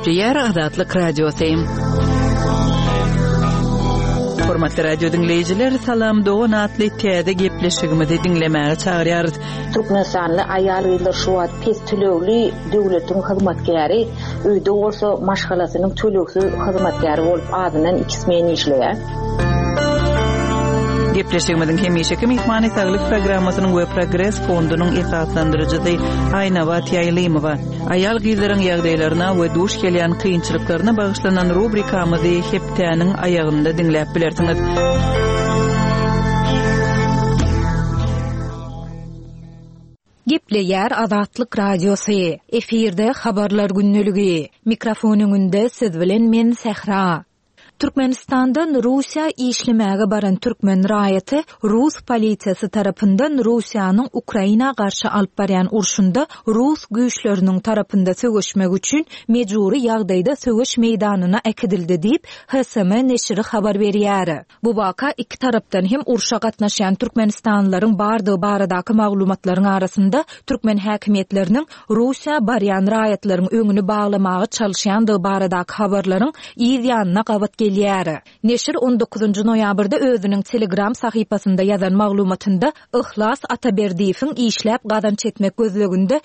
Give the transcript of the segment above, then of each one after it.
Gepleyer Azatlyk Radiosyň. Hormatly radio dinleyijiler, salam dogan atly täze gepleşigimizi dinlemäge çagyrýarys. Türkmenistanly aýal gyzlar şu wagt pes tölegli döwletiň hyzmatgäri, öýde bolsa maşgalasynyň tölegsiz hyzmatgäri bolup adynan 2 men işleýär. Gepleşigimizin hemişeki mehmany saglyk programmasynyň we Progress fondunyň esaslandyrjysy Aýna Batýaýlymowa aýal gyzlaryň ýagdaýlaryna we duş gelýän kynçylyklaryna bagyşlanan rubrikamyzy hepdäniň aýagynda dinläp bilersiňiz. Gepleyer Azatlyk Radiosy. Efirde habarlar günneligi. Mikrofonuň önünde siz bilen men Sehra. Türkmenistandan Russiýa işlemäge baran türkmen raýaty Rus polisiýasy tarapyndan Russiýanyň Ukraina garşy alyp barýan urşunda Rus güýçleriniň tarapynda sögüşmek üçin mejburi ýagdaýda sögüş meýdanyna ekidildi diýip HSM neşri habar berýär. Bu waka iki tarapdan hem urşa gatnaşan türkmenistanlylaryň bardygy baradaky maglumatlaryň arasynda türkmen häkimetleriniň Russiýa barýan raýatlaryň öňüni baglamagy çalyşýandygy baradaky habarlaryň ýygyanyna gabat gelýär. Neşir 19 noýabrda özüniň Telegram sahypasynda ýazan maglumatynda Ihlas Ataberdiýewiň işläp gadan çetmek gözleginde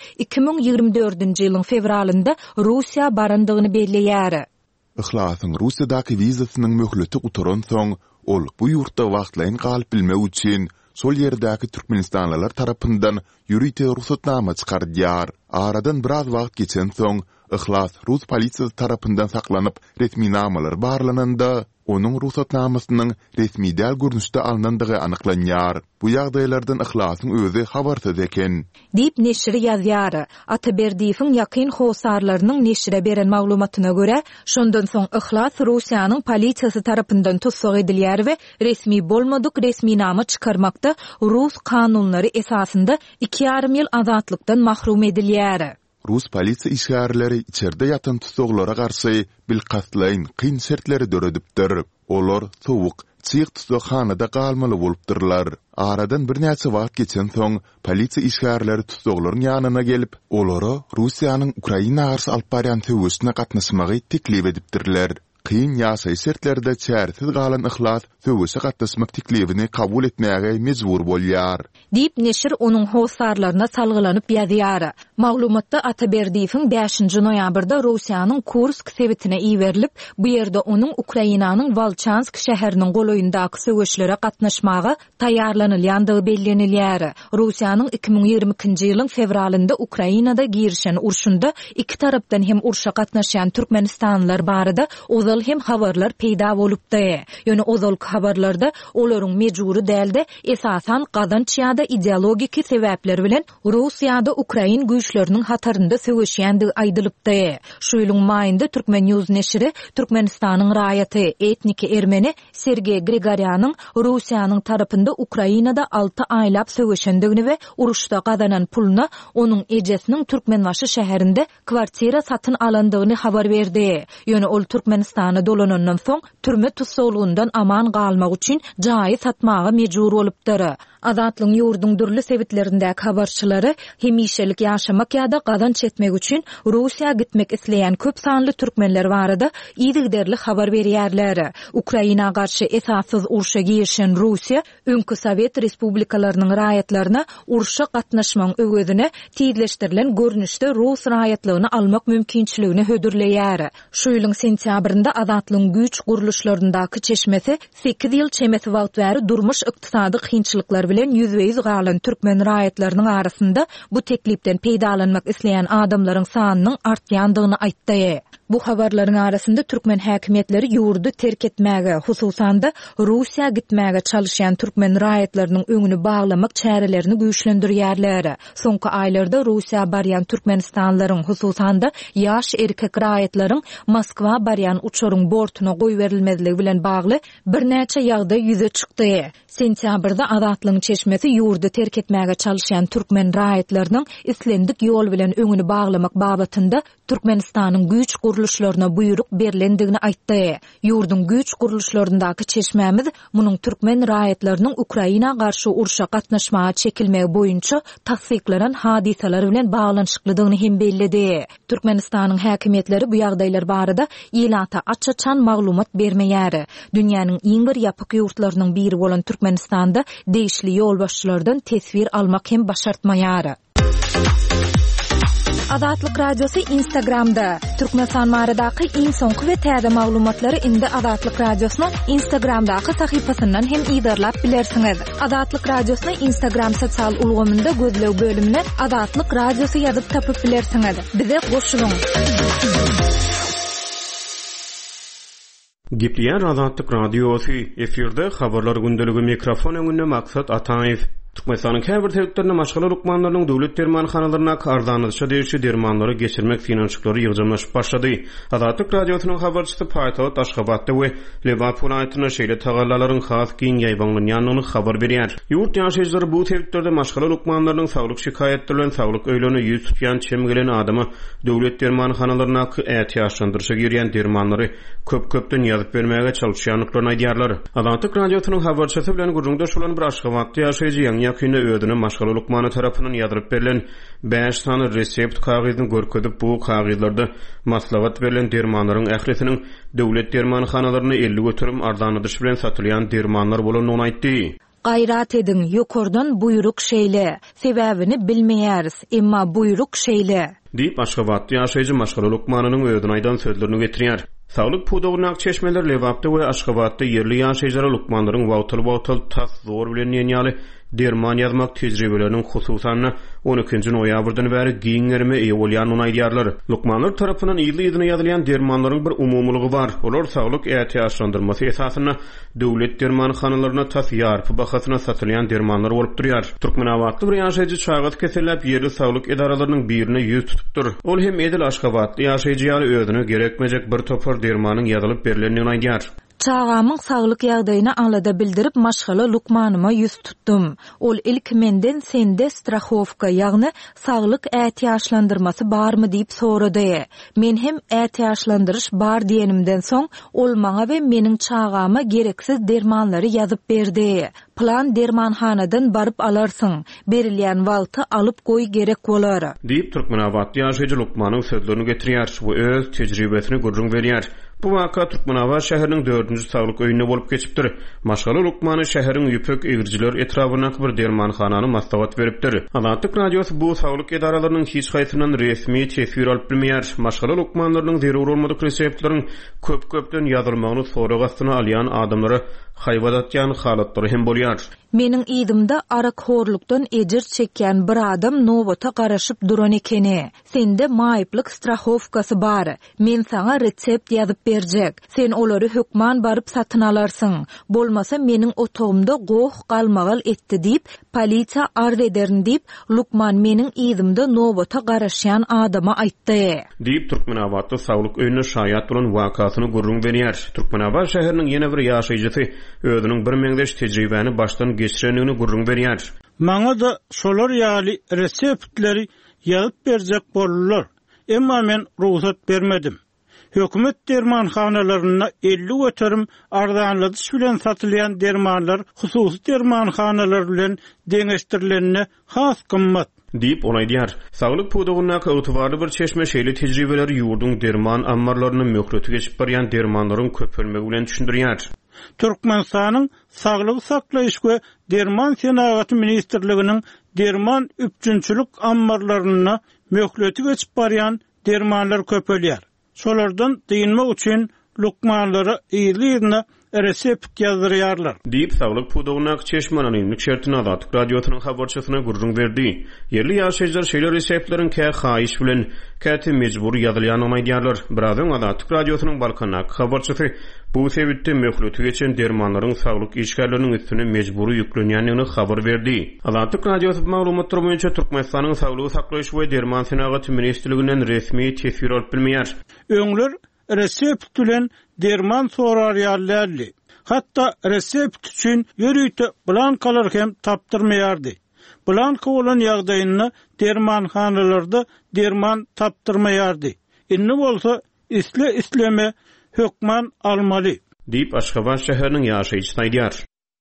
2024-nji ýylyň fevralynda Russiýa barandygyny belleýär. Ihlasyň Russiýadaky wizasynyň möhleti uturan soň ol bu ýurtda wagtlaýyn galyp bilmek üçin sol ýerdäki türkmenistanlylar tarapyndan ýürüýte ruhsatnama çykardýar. Aradan biraz wagt geçen soň Ihlas Rus polisiýasy tarapyndan saklanyp resmi namalar barlananda onun ruhsatnamasynyň resmi däl görnüşde alnandygy anyklanýar. Bu ýagdaýlardan Ihlasyň özü habarsyz eken. Diýip neşri ýazýar. Ataberdiýewiň ýakyn howsarlarynyň neşre beren maglumatyna görä, şondan soň Ihlas Russiýanyň polisiýasy tarapyndan tutsak edilýär we resmi bolmadyk resmi nama çykarmakda Rus kanunlary esasynda 2,5 ýyl azatlykdan mahrum edilýär. Rus polisiýa işgärleri içeride ýatan tutsaklara garşy bilkatlaýyn kyn şertleri döredipdir. Olar sowuk, çyk tutsakhanada galmaly bolupdyrlar. Aradan bir näçe wagt geçen soň polisiýa işgärleri tutsaklaryň ýanyna gelip, olary Russiýanyň Ukraina garşy alyp barýan töwüşine gatnaşmagy teklip edipdirler. Kyn ýaşaý şertlerde çärsiz galan Ihlas söwüşe gatnaşmak teklibini kabul etmäge mejbur bolýar. Diýip neşir onuň howsarlaryna salgylanyp ýazýar. Maglumatda Ataberdiýewiň 5-nji noýabrda Russiýanyň Kursk sebitine iwerilip, bu ýerde onuň Ukrainanyň Volchansk şäheriniň goloýundaky söwüşlere gatnaşmagy taýýarlanylýandygy bellenilýär. Russiýanyň 2022-nji ýylyň fevralynda Ukrainada girişen urşunda iki tarapdan hem urşa gatnaşan türkmenistanlylar barada ozal hem habarlar peýda bolupdy. Ýöne ozal habarlarda olaryň mejburi dälde esasan gazançyada ideologiki sebäpler bilen Russiýada Ukrain güýçleriniň hatarynda sögüşýändige aýdylypdy. Şu ýylyň maýynda Türkmen News neşri Türkmenistanyň raýaty etniki ermeni Sergey Grigoryanyň Russiýanyň tarapynda Ukrainada 6 aýlap sögüşendigini we uruşda gazanan puluna onuň ejesiniň Türkmenbaşy şäherinde kwartira satyn alandygyny habar berdi. Ýöne ol Türkmenistany dolanandan soň türme tutsaklygyňdan aman galmak üçin jaý satmagy mejbur bolupdyr. Azatlyň ýurduň dürli sebitlerindäki habarçylary hemişelik ýaşamak ýa-da gadan çetmek üçin Russiýa gitmek isleýän köp sanly türkmenler barada ýygyderli habar berýärler. Ukraina garşy esassız urşa girişen Russiýa öňkü Sowet respublikalarynyň raýatlaryna urşa gatnaşmagyň öwedine tiýleşdirilen görnüşde Rus raýatlygyny almak mümkinçiligini hödürleýär. Şu ýylyň sentýabrynda azatlyň güýç guruluşlaryndaky çeşmesi 8 ýyl çemesi wagt bäri durmuş ykdysady kynçylyklar bilen ýüzbeýiz galan türkmen raýatlarynyň arasynda bu teklipden peýdalanmak isleýän adamlaryň sanynyň artýandygyny aýtdy. Bu habarlaryň arasynda türkmen häkimetleri ýurdu terk etmäge, hususan da Russiýa gitmäge çalyşan türkmen raýatlarynyň öňüni baglamak çärelerini güýçlendirýärler. Soňky aýlarda Russiýa barýan türkmenistanlylaryň, hususan da ýaş erkek raýatlaryň Moskwa barýan uçuryň bortuna goý berilmezligi bilen bagly bir näçe ýagdaý ýüze çykdy. Sentýabrda Azatlyň çeşmesi ýurdu terk etmäge çalyşan türkmen raýatlarynyň islendik ýol bilen öňüni baglamak babatynda Türkmenistanyň güýç guruluşlaryna buyruk berilendigini aýtdy. Ýurdun güýç guruluşlaryndaky çeşmämiz munyň türkmen raýatlarynyň Ukraina garşy urşa gatnaşmaga çekilmegi boýunça tasdiklanan hadiseler bilen baglanyşyklydygyny hem bellidi. Türkmenistanyň häkimetleri bu ýagdaýlar barada ilata açaçan maglumat bermeýär. Dünýäniň iň bir ýapyk ýurtlarynyň biri bolan Türkmenistanda değişli ýol başçylardan tesvir almak hem başartmaýar. Adatlyk radiosu Instagramda. Türkmenistan maradaky iň soňky we täze maglumatlary indi Adatlyk radiosynyň Instagramdaky sahypasyndan hem ýydarlap bilersiňiz. Adatlyk radiosyny Instagram sosial ulgamynda gözlew bölümine Adatlyk radiosu ýazyp tapyp bilersiňiz. Bize goşulyň. Gepleyen Adatlyk radiosu efirde habarlar gündeligi mikrofon öňünde Maksat Ataýew. Türkmenistanyň her bir täwirlerinde maşgala lukmanlarynyň döwlet dermanhanalaryna kardanlyşa degişi dermanlary geçirmek finansiýaklary ýygyjamlaşyp başlady. Adatlyk radiosynyň habarçysy Paýtagat Aşgabatda we Lewapol aýtyna şeýle tagallalaryň has giň ýaýbanlanýanyny habar berýär. Ýurt ýaşaýjylary bu täwirlerde maşgala lukmanlarynyň saglyk şikaýetleri bilen saglyk öýlerini ýüz tutýan çemgelen adamy döwlet dermanhanalaryna ähtiýaçlandyrşa girýän dermanlary köp-köpden ýazyp bermäge çalışýanlyklaryny aýdýarlar. Adatlyk radiosynyň habarçysy bilen gurrunda şulan bir Aşgabatda ýaşaýjy ýakynda ödüne maşgala lukmany tarapyndan ýazyryp berilen 5 sany resept kagyzyny görkezip bu kagyzlarda maslahat berilen dermanlaryň ählisiniň döwlet dermanhanalaryna 50 götürüm ardanydyş bilen satylýan dermanlar bolanyny aýtdy. Gayrat edin, ýokardan buyruk şeýle. Sebäbini bilmeýäris, emma buyruk şeýle. Diýip Aşgabatda ýaşaýjy maşgala lukmanynyň ödüne aýdan sözlerini getirýär. Saglyk pudawynak çeşmeler Lewapda we Aşgabatda ýerli ýaşaýjylary lukmanlaryň wagtyl tas zor bilen ýenýaly derman ýazmak tejribeleriniň hususan 12-nji noýabrdan bäri giňerme ýolýanyny aýdýarlar. Lukmanlar tarapyndan ýyly-ýyly ýazylýan dermanlaryň bir umumlygy bar. Olar saglyk ähtiýaçlandyrmasy esasyna döwlet dermanhanalaryna tas ýarpy bahasyna satylýan dermanlar bolup durýar. Türkmenawatly bir ýaşaýjy çagat keselläp ýerli saglyk edaralarynyň birine ýüz tutupdyr. Ol hem edil Aşgabatly ýaşaýjy ýaly özüne gerekmejek bir topar dermanyň ýazylyp berilendigini aýdýar. Çağamyň saglyk ýagdaýyny alada bildirip maşgala lukmanyma ýüz tutdum. Ol ilk menden sende strahowka ýagny saglyk ähtiýaçlandyrmasy barmy diýip sorady. Men hem ähtiýaçlandyryş bar diýenimden soň ol maňa we meniň çağama gereksiz dermanlary ýazyp berdi. Plan dermanhanadan barıp alarsyň. Berilýän wagty alyp goý gerek bolar. Diýip Türkmenawatda ýaşaýjy lukmanyň sözlerini getirýär we öz tejribesini gurrun berýär. Bu waka Türkmenawat şäheriniň 4-nji saglyk öýüne bolup geçipdir. Maşgala lukmany şäheriň ýüpek egirjiler etrawyna bir dermanhanany maslahat beripdir. Adatlyk radiosu bu saglyk edaralarynyň hiç gaýsynyň resmi tesir alyp bilmeýär. Maşgala lukmanlarynyň zerur bolmadyk reseptlaryň köp-köpden ýazylmagyny soragastyna alýan adamlara haýwadatýan halatlary hem bolýar. Meniň ýydymda arakhorlukdan ejir çekýän bir adam nowata garaşyp duran ekeni. Sende maýyplyk strahowkasy bar. Men saňa resept ýazyp berjek. Sen olary hökman baryp satyn alarsyň. Bolmasa meniň otogymda goh galmagal etdi diýip polisiýa arz ederin diýip Lukman meniň ýydymda nowata garaşýan adama aýtdy. Diýip Türkmenawatda saglyk öýüne şaýat bolan wakasyny gurrun berýär. Türkmenawat şäheriniň ýene bir ýaşaýjysy özüniň bir meňdeş tejribäni başdan geçirenini gurrun berýär. Maňa da şolar ýaly reseptleri ýazyp berjek bolurlar. Emma men ruhsat bermedim. Hökümet dermanhanalaryna 50 götürüm ardanlydyş bilen satylýan dermanlar hususy dermanhanalar bilen deňeşdirilenine has kymmat. Diýip onaýdýar. Saglyk pudawyna ýetirli bir çeşme şeýle tejribeleri ýurdun derman ammarlaryny möhlet geçip barýan dermanlaryň köpelmegi bilen düşündirýär. Türkmenistanyň saglyk saklaýyş we derman senagaty ministrliginiň derman üpçünçülük ammarlaryna möhleti geçip barýan dermanlar köpelýär. Şolardan diýilmek üçin lukmanlara ýyly-ýyly resept ýazyrýarlar. Diýip saglyk pudawyna çeşmenin ilmik şertini Adatlyk radiosynyň habarçysyna gurrun berdi. Ýerli ýaşaýjylar şeýle reseptlerin haýyş bilen käte mejbur ýazylýanyny aýdýarlar. Birazdan Adatlyk radiosynyň balkonyna habarçysy bu sebäpde möhleti geçen dermanlaryň saglyk işgärleriniň üstüne mejburi ýüklenýändigini habar berdi. Adatlyk radiosu maglumatlary boýunça Türkmenistanyň saglyk saklaýyş we derman senagaty ministrliginden resmi tesir alyp bilmeýär. Öňler resept bilen derman sorarýarlarly. Hatda resept üçin ýörüýte blankalar hem tapdyrmaýardy. Blanka bolan ýagdaýyny dermanhanalarda derman tapdyrmaýardy. inni bolsa isleme hökman almaly. Deyip Aşgabat şäheriniň ýaşaýjy aýdýar.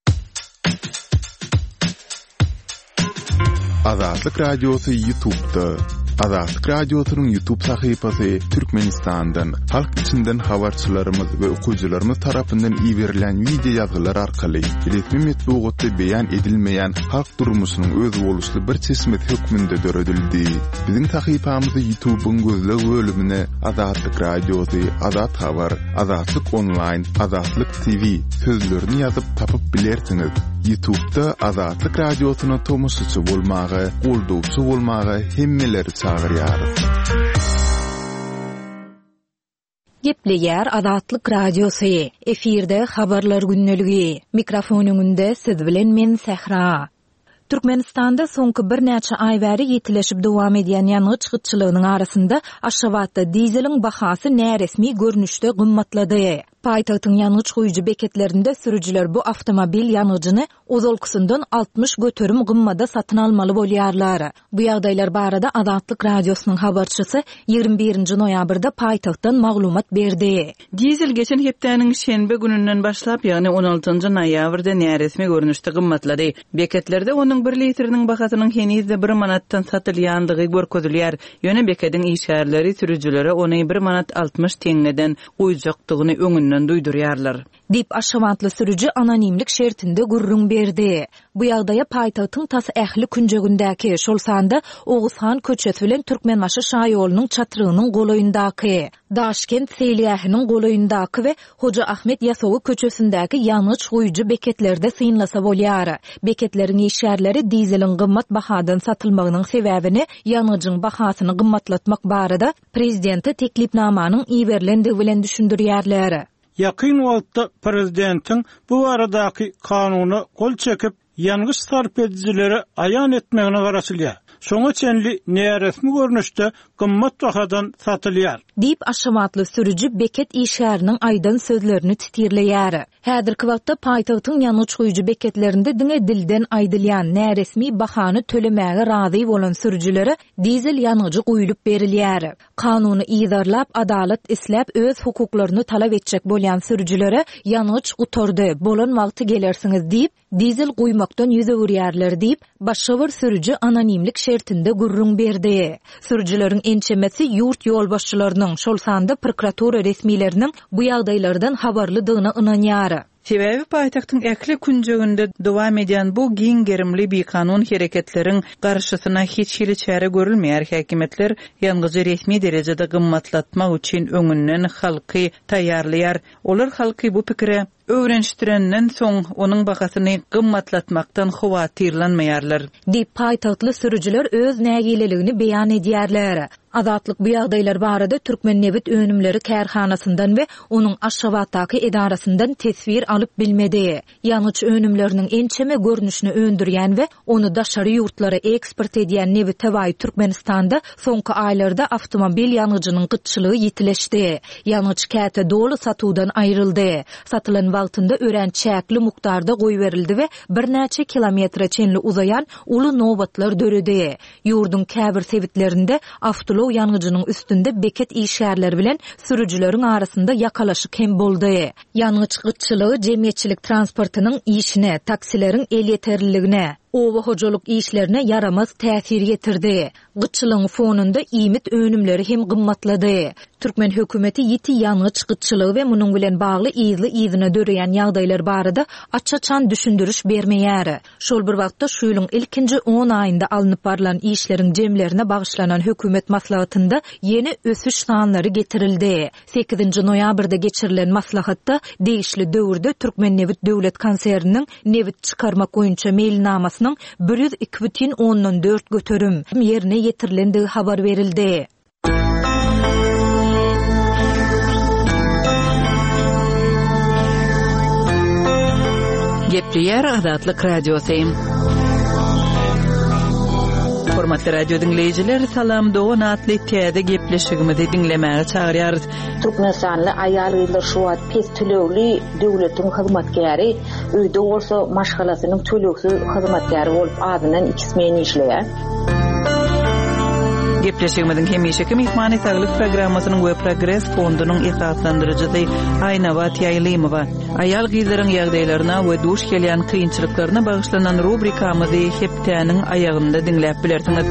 Azatlyk radiosu YouTube'da. Azatlyk radiosynyň YouTube sahypasy Türkmenistandan, halk içinden habarçylarymyz we okuwçylarymyz tarapyndan iýerilen video ýazgylar arkaly resmi metbuatda beýan edilmeýän halk durmuşynyň öz boluşly bir çeşmet hökmünde döredildi. Biziň sahypamyzy YouTube'un gözle bölümine Azatlyk radiosu, Azat habar, Azatlyk online, Azatlyk TV sözlerini ýazyp tapyp bilersiňiz. YouTube'da Azatlyk radiosyna tomusçy bolmagy, goldowçy bolmagy hemmeleri çagyrýar. Gepleýär Azatlyk radiosu. Efirde habarlar günneligi. Mikrofonuňda siz bilen men Sehra. Türkmenistanda soňky bir näçe aý bäri ýetileşip dowam edýän ýanygy çykytçylygynyň arasynda Aşgabatda dizelin bahasy näresmi görnüşde gymmatlady. Paýtagtyň ýanygy goýujy beketlerinde sürüjiler bu avtomobil ýanygyny ozolkusyndan 60 göterim gymmada satyn almaly bolýarlar. Bu ýagdaýlar barada Azatlyk radiosynyň habarçysy 21 noýabrda paýtagtdan maglumat berdi. Dizel geçen hepdäniň şenbe gününden başlap, ýagny 16 noýabrda näresmi görnüşde gymmatlady. Beketlerde onuň 1 litriniň bahasynyň henizde 1 manatdan satylýandygy görkezilýär. Ýöne beketiň işgärleri sürüjilere ony 1 manat 60 teňleden goýjakdygyny öňünden duýdurýarlar. Dip Aşgabatly sürüji anonimlik şertinde gurrun berdi. Bu ýagdaýa paýtagtyň tasy ähli künjegindäki şol sanda Oguzhan köçesi bilen Türkmenmaşy şaýolunyň çatyrynyň golaýyndaky, Daşkent Seliýahynyň golaýyndaky we Hoja Ahmet Ýasowy köçesindäki ýanygy goýujy beketlerde synlasa bolýar. Beketleriň işgärleri dizelin gymmat bahadan satylmagynyň sebäbini ýanygyň bahasyny gymmatlatmak barada prezidenti teklipnamanyň iýerlendigi bilen düşündirýärler. Yakın wagtda prezidentiň bu aradaky kanuny gol çekip ýanygy sarp edijilere aýan etmegine garaşylýar. Şoňa çenli näresmi görnüşde gymmat bahadan satylýar. Dip Aşgabatly sürüji beket işgäriniň aýdan sözlerini titirleýär. Häzirki wagtda paýtagtyň ýanygy goýujy beketlerinde diňe dilden aýdylýan näresmi bahany tölemäge razy bolan sürüjilere dizel ýanygy goýulyp berilýär. Kanuny iýdarlap adalet isläp öz hukuklaryny talap etjek bolýan sürüjilere ýanygy gutardy, bolan wagty gelersiňiz diýip dizel goýmakdan ýüze görýärler diýip başga bir sürüji anonimlik şertinde gurrun berdi. Sürüjileriň ençemesi ýurt ýolbaşçylarynyň şol sanda prokuratura resmileriniň bu ýagdaýlardan habarlydygyna ynanýar. Sebebi paýtagtyň ähli künjeginde dowam edýän bu giň gerimli bir kanun hereketleriň garşysyna hiç hili çäre görülmeýär. Häkimetler ýalňyzy resmi derejede gymmatlatmak üçin öňünden halky taýýarlaýar. Olar halky bu pikire öwrenişdirenden soň onuň bahasyny gymmatlatmakdan howatyrlanmaýarlar. Dip paýtagtly sürüjiler öz nägileligini beýan edýärler. Azatlyk bu ýagdaýlar barada Türkmen Nebit Önümleri kärhanasyndan we onuň Aşgabatdaky edarasyndan tesvir alyp bilmedi. Ýanyç önümleriniň ençeme görnüşini öndürýän we onu daşary ýurtlara eksport edýän Nebit Tewaý Türkmenistanda soňky aýlarda avtomobil ýanygynyň gytçylygy ýetileşdi. Ýanyç käte dolu satuwdan aýryldy. Satylan wagtynda ören çäkli mukdarda goýberildi we bir näçe kilometre çenli uzayan uly nobatlar döredi. Ýurdun käbir sebitlerinde avtolog ýanygynyň üstünde beket işgärleri bilen sürüjileriň arasynda ýakalaşyk hem boldy. Ýanygy gytçylygy jemgyýetçilik transportynyň işine, taksileriň el ýeterliligine, owa hojalyk işlerine yaramaz täsir getirdi. Gytçylygyň fonunda iýmit önümleri hem gymmatlady. Türkmen hökümeti ýeti ýanygy gytçylygy we munyň bilen bagly ýyzyna döreýän ýagdaýlar barada açaçan düşündürüş bermeýär. Şol bir wagtda şu ýylyň ilkinji 10 aýynda alınıp barlan işleriň jemlerine bagyşlanan hökümet maslahatynda ýeni ösüş sanlary getirildi. 8 noýabrda geçirilen maslahatda değişli döwürde Türkmen Nebit döwlet konserniniň nebit çykarmak goýunça mailnamasynyň 102,4 göterim ýerine ýetirilendigi habar berildi. Gepleýär Azatlyk radiosu. Hormatly radio dinleyijiler, salam dogan atly täze gepleşigimizi dinlemäge çagyrýarys. Türkmenistanly aýal gyzlar şu wagt pes tölewli döwletiň hyzmatkäri, öýde bolsa maşgalasynyň tölewsi hyzmatkäri bolup adynan 2 men işleýär. Gepleşigimizin hemişeki mehmani taglyk programmasynyň we progress fondunyň ihsaslandyrjysy Aýnabat Ýaýlymowa aýal gyzlaryň ýagdaýlaryna we duş gelýän kynçylyklaryna bagyşlanan rubrikamyzy hepdeniň aýagynda dinläp bilersiňiz.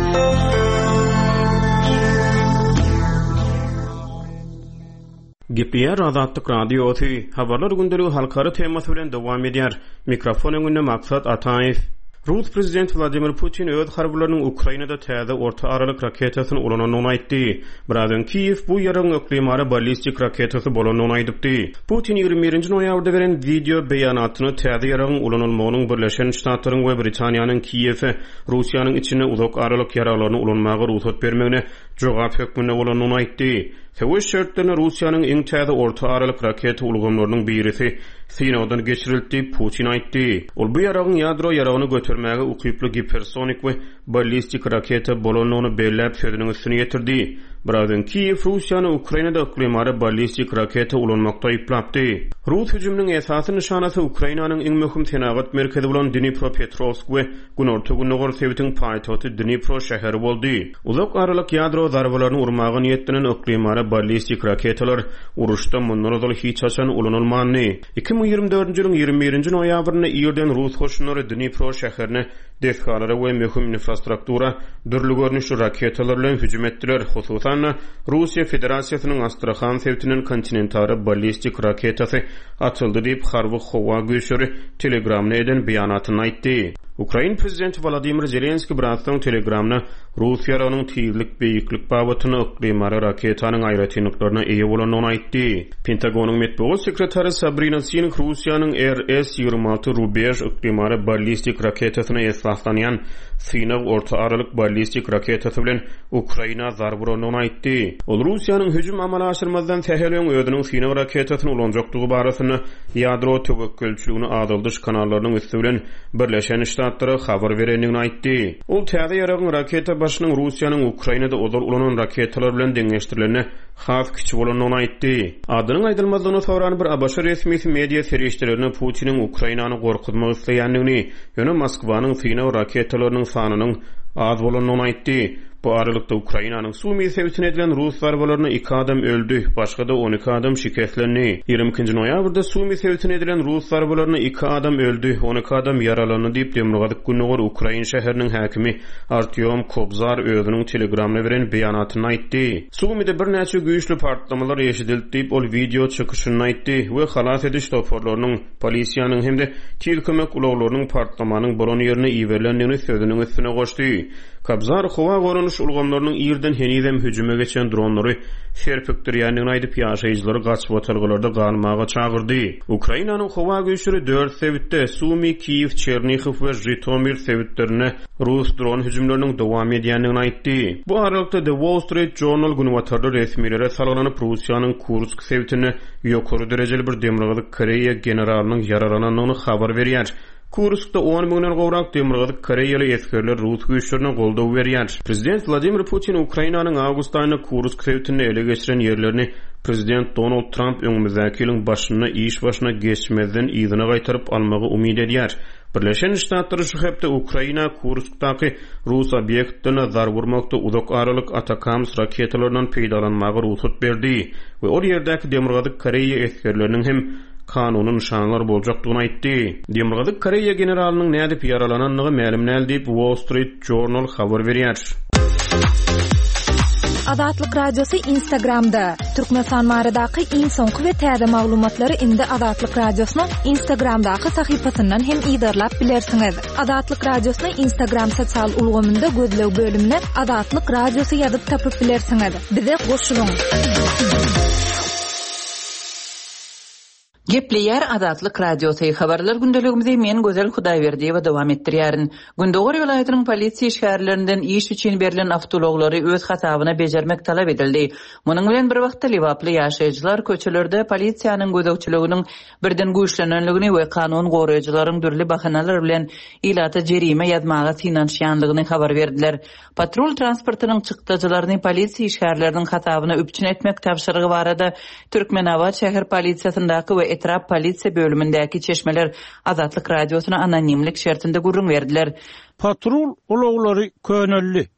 Gepleýär Azatlyk radiosy habarlar gündeligi halkara temasy bilen dowam edýär. Mikrofon öňünde maksat Ataýew. Rus prezident Vladimir Putin öz harbylarynyň Ukrainada täze orta aralyk raketasyny ulanynyny aýtdy. Birazdan Kiyew bu ýaraň öklemary ballistik raketasy bolanyny aýdypdy. Putin 21-nji noýabrda beren video beýanatyny täze ýaraň ulanylmagynyň Birleşen Ştatlaryň we Britaniýanyň Kiyewe Russiýanyň içine uzak aralyk ýaralaryny ulanmagy ruhsat bermegine jogap hökmüne ulanyny aýtdy. Täze şertlerine Russiýanyň iň täze orta aralyk raketa ulgamlarynyň birisi Sinowdan geçirildi, Putin aýtdy. Ol bu ýaragyň ýadro ýaragyny götürmäge ukyply hipersonik we ballistik raketa bolanyny belläp sözüniň üstüne getirdi. Birazdan Kiyew Russiýany Ukrainada öklemary ballistik raketa ulanmakda aýplapdy. Rus hüjüminiň esasy nişanasy Ukrainanyň iň möhüm tenagat merkezi bolan Dnipropetrovsk we Günorta Günogor Sowetiň paýtagy Dnipro şäheri boldy. Uzak aralyk ýadro zarbalaryny urmagy niýetinen öklemary ballistik raketalar uruşda mundan hiç açan ulanylmany. 2024-nji ýylyň 21-nji noýabryna ýerden Rus goşunlary Dnipro şäherine deshalary we möhüm infrastruktura dürli görnüşli raketalar bilen hüjüm etdiler. Hususan Russiýa Federasiýasynyň Astrakhan Sowetiniň kontinentary ballistik raketasy atyldy diýip harby howa güýçleri Telegramda eden beýanatyny aýtdy. Ukraina prezidenti Vladimir Zelenski birazdan Telegramda Russiýanyň tizlik beýiklik babatyny öklemary raketanyň aýratynlyklaryna eýe bolanyny aýtdy. Pentagonyň medeniýet sekretary Sabrina Singh Russiýanyň RS-26 Rubej öklemary ballistik raketasyna esaslanýan Sinow orta aralyk ballistik raketasy bilen Ukraina zarb uranyny aýtdy. Ol Russiýanyň hüjüm amala aşyrmazdan täheliň özüniň Sinow raketasyny ulanjakdygy barasyny ýadro töwekkülçiligini adaldyş kanallarynyň üstü bilen Birleşen Ştatlary habar berenligini aýtdy. Ol täze ýaragyň raketa başynyň Russiýanyň Ukrainada odol ulanan raketalar bilen deňeşdirilenine has kiçi bolanyny aýtdy. Adynyň aýdylmazlygyny soran bir ABC resmi media serişçilerine Putiniň Ukrainany gorkutmak isleýänligini, ýöne Moskwanyň Sinow raketalarynyň sanynyň az bolanyny aýtdy. Bu aralykda Ukrainanyň Sumy sewitine edilen Rus zarbalaryna 2 adam öldü, başga da 12 adam şikestlendi. 22-nji noýabrda Sumy sewitine edilen Rus zarbalaryna 2 adam öldü, 12 adam ýaralandy diýip Demirgazyk Günnogor Ukraina şäheriniň häkimi Artyom Kobzar özüniň Telegramda beren beýanatyny aýtdy. Sumyda bir näçe güýçli partlamalar ýeşidildi diýip ol video çykyşyny aýtdy we halas ediş toparlarynyň polisiýanyň hemde til kömek ulaglarynyň partlamanyň bolan ýerine iýerlendigini sözüniň üstüne goşdy. Kabzar howa gorunuş ulgamlarynyň ýerden henizem hüjüme geçen dronlary serpikdirýändigini aýdyp ýaşaýjylary gaçyp otelgalarda galmaga çagyrdy. Ukrainanyň howa güýçleri 4 sewitde Sumy, Kiyew, Chernihiv we Zhytomyr sewitlerine Rus dron hüjümleriniň dowam edýändigini aýtdy. Bu aralykda The Wall Street Journal günwatarda resmiýetlere salgylanyp Russiýanyň Kursk sewitine ýokary derejeli bir Demirgazyk Koreýa generalynyň ýaralananyny habar berýär. Kurskda 10 miňden gowrak Demirgazyk Koreýaly eskerler Rus güýçlerine goldaw berýär. Prezident Vladimir Putin Ukrainanyň awgust aýyna Kursk sewitini ele geçiren ýerlerini Prezident Donald Trump öňümüzdäki ýylyň başyna iş başyna geçmezden ýygyna gaýtaryp almagy umyt edýär. Birleşen Ştatlary şu hepde Ukraina Kurskdaky Rus obyektlerine zarb urmakda uzak aralyk Atakams raketalaryndan peýdalanmagy ruhsat berdi we o ýerdäki Demirgazyk Koreýa eskerleriniň hem kanunun şanlar boljakdygyny aýtdy. Demirgazyk Koreýa generalynyň nädip ýaralananlygy ma'lum nädi diýip Wall Street Journal habar berýär. Azatlyk radiosu Instagramda. Türkmenistan maradaky iň soňky we täze maglumatlary indi Azatlyk radiosynyň Instagramdaky sahypasyndan hem ýydarlap bilersiňiz. Azatlyk radiosyny Instagram sosial ulgamynda gözlew bölümine Azatlyk radiosu ýazyp tapyp bilersiňiz. Bize goşulyň. Gepleýär Azatlyk radiosu habarlar gündeligimizi men Gözel Hudaýberdiýewa dowam etdirýärin. Gündogor ýolaýatynyň polisiýa işgärlerinden iş üçin berilen awtologlary öz hasabyna bejermek talap edildi. Munyň bilen bir wagtda Liwaply ýaşaýjylar köçelerde polisiýanyň gözegçiliginiň birden güýçlenenligini we kanun goraýjylaryň dürli bahanalar bilen ilata jerime ýazmaga finansiýanlygyny habar berdiler. Patrul transportynyň çykdyjylaryny polisiýa işgärleriniň hasabyna üpçün etmek tapşyrygy barada Türkmenawat şäher polisiýasyndaky we etrap polisiýa bölümindäki çeşmeler Azatlyk radiosuna anonimlik şertinde gurrun berdiler. Patrul ulaglary könelli.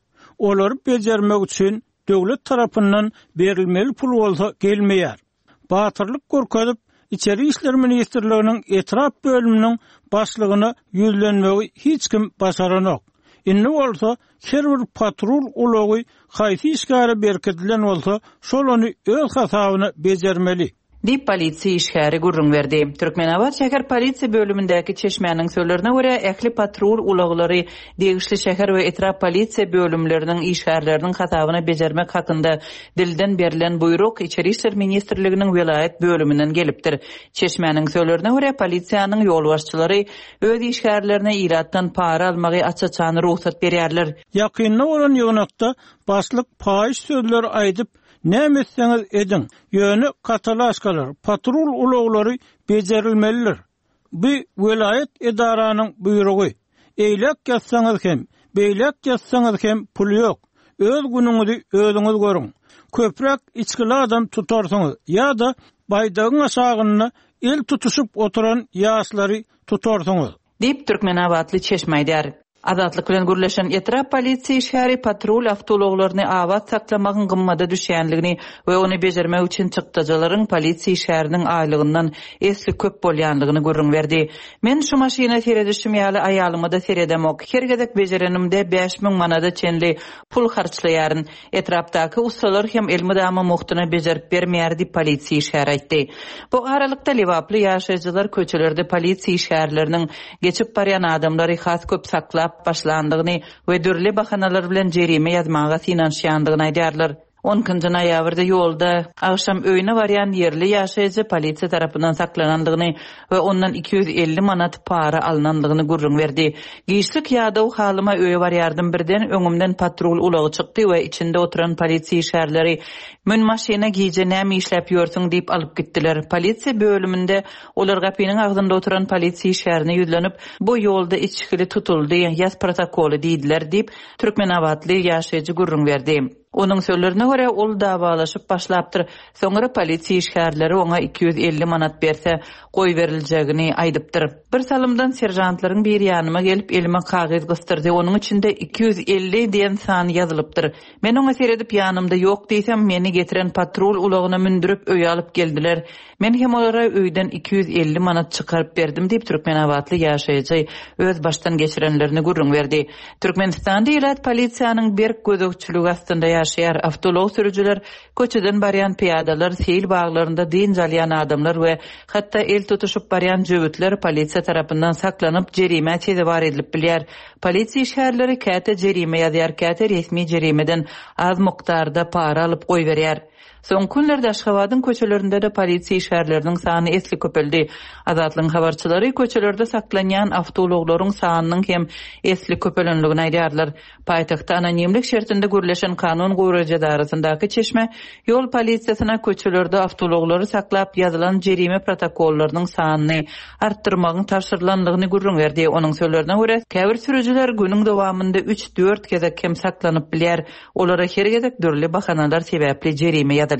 olary bejermek üçin döwlet tarapyndan berilmeli pul bolsa gelmeýär. Batyrlyk görkezip İçeri İşler Ministrliğinin etraf bölümünün başlygyna yüzlenmegi hiç kim başaranok. Inni bolsa her bir patrul ulagy haýsy işgäre berkedilen bolsa şolany öz hasabyna bejermeli. Dip polisiýa işgäri gurrun berdi. Türkmenabad şäher polisiýa bölümündäki çeşmäniň söýlerine görä, ähli patrul ulaglary degişli şäher we etraf polisiýa bölümleriniň işgärleriniň hasabyna bejermek hakynda dilden berilen buyruk İçeri İşler Ministrliginiň vilayet bölümünden gelipdir. Çeşmäniň söýlerine görä, polisiýanyň ýol başçylary öz işgärlerine ilatdan para almagy açaçany ruhsat berýärler. Ýakynda bolan ýognakda başlyk paýyş sözleri aýdyp nämetseňiz edin, ýöne katalaşkalar, patrul ulaglary bejerilmelidir. Bu vilayet edaranyň buyrugy. Eýlek ýatsaňyz hem, beýlek ýatsaňyz hem pul ýok. Öz günüňizi özüňiz görüň. Köprek içkili adam tutarsyňyz ýa-da baýdagyň aşagyna el tutuşup oturan ýaşlary tutarsyňyz. Dip Türkmenabadly çeşmeýdär. Azatlyk bilen gürleşen etraf polisiýa işgäri patrul awtologlaryny awat saklamagyň gymmada düşýänligini we ony bejermek üçin çykdyjalaryň polisiýa işgäriniň aýlygyndan esli köp bolýanlygyny görüň berdi. Men şu maşyna seredişim ýaly aýalyma da seredemok. Hergedek bejerenimde 5000 manada çenli pul harçlaýaryn. Etrapdaky ustalar hem elmydama muhtyna bejerip bermeýär diýip polisiýa işgäri aýtdy. Bu aralykda lewaply ýaşaýjylar köçelerde polisiýa işgärleriniň geçip barýan adamlary has köp saklap başlandygyny we dürli bahanalar bilen jerime ýazmaga synanşýandygyny aýdýarlar. 10-njy noýabrda ýolda agşam öýüne barýan ýerli ýaşaýjy polisiýa tarapyndan saklanandygyny we ondan 250 manat para alınandygyny gurrun berdi. Giýişlik ýa-da halyma öýe barýardım birden öňümden patrul ulagy çykdy we içinde oturan polisiýa işgärleri "Men maşyna giýje näme işläp ýörsiň?" diýip alyp gitdiler. Polisiýa bölümünde olar gapynyň agdynda oturan polisiýa işgärine ýüzlenip, "Bu ýolda içkili tutuldy, ýaz protokoly" diýdiler diýip Türkmenabadly ýaşaýjy gurrun berdi. Onun sözlerine göre ol davalaşıp başlaptır. Sonra polisiýa işgärleri ona 250 manat berse goý beriljeğini aýdypdyr. Bir salymdan serjantlaryň bir ýanyma gelip elime kagaz gystyrdy. Onun içinde 250 diýen san ýazylypdyr. Men oňa seredip ýanymda ýok diýsem, meni getiren patrul ulagyna mündürip öýe alyp geldiler. Men hem olara öýden 250 manat çykaryp berdim diýip Türkmenabadly ýaşaýjy öz baştan geçirenlerini gurrun berdi. Türkmenistan diýilet polisiýanyň berk gözükçüligi astynda ýaşaýar awtolog sürüjüler, köçeden barýan piýadalar, seyl baglarynda diň jalýan adamlar we hatda el tutuşup barýan jöwütler polisiýa tarapyndan saklanyp jerime tezewar edilip bilýär. Polisiýa işgärleri käte jerime ýazýar, käte resmi jerimeden az mukdarda para alyp goý berýär. Son günlerde Aşgabatyň köçelerinde de polisiýa işgärleriniň sany esli köpeldi. Azatlyň habarçylary köçelerde saklanýan awtologlaryň sanynyň hem esli köpelenligini aýdýarlar. Paýtagtda anonimlik şertinde gürleşen kanun goýrajy arasyndaky çeşme ýol polisiýasyna köçelerde awtologlary saklap ýazylan jerime protokollarynyň sanyny artdyrmagyň taşdyrlandygyny gurrun berdi. Onuň sözlerine görä, käbir sürüjüler günüň dowamında 3-4 gezek kem saklanyp bilýär. Olara her gezek dürli bahanalar sebäpli jerime ýazylýar.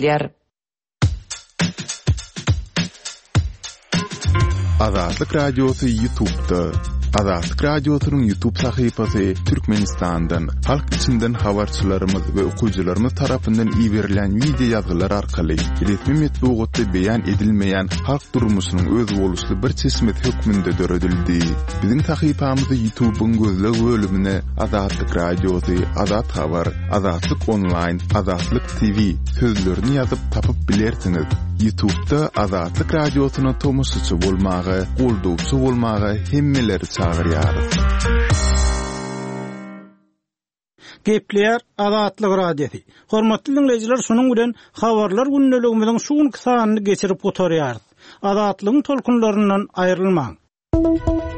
Azatlyk radiosu YouTube'da. Azatlyk radiosynyň YouTube sahypasy Türkmenistandan, halk içinden habarçylarymyz we okuwçylarymyz tarapyndan iýerilen video ýazgylar arkaly resmi metbuatda beýan edilmeýän halk durmuşynyň öz boluşly bir çeşmet hökmünde döredildi. Biziň sahypamyzda YouTube'un gözleg bölümine Azatlyk radiosu, Azat habar, Azatlyk online, Azatlyk TV sözlerini ýazyp tapyp bilersiňiz. YouTube'da Azatlyk radiosyna tomoşaçy bolmagy, goldowçy bolmagy hemmeleri çagyrýar. Gepler Azatlyk radiosu. Hormatly dinleyijiler, şunuň bilen habarlar günneligimiziň şuň kysanyny geçirip oturýarys. Azatlygyň tolkunlaryndan aýrylmaň.